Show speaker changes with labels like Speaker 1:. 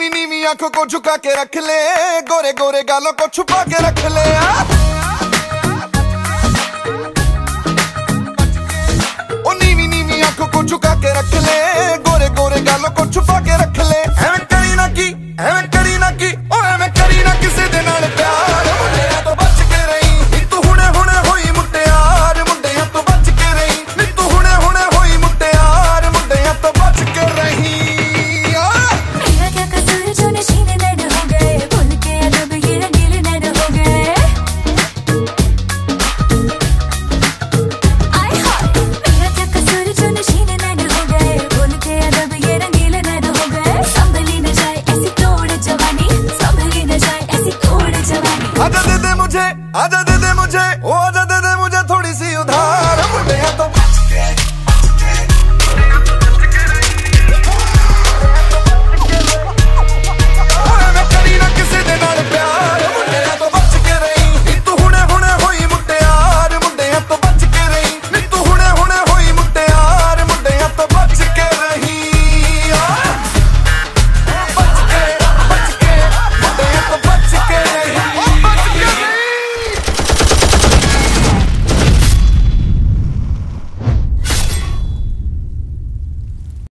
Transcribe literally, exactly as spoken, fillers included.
Speaker 1: नीवी नीवी आंखों को झुका के रख ले, गोरे गोरे गालों को छुपा के रख ले।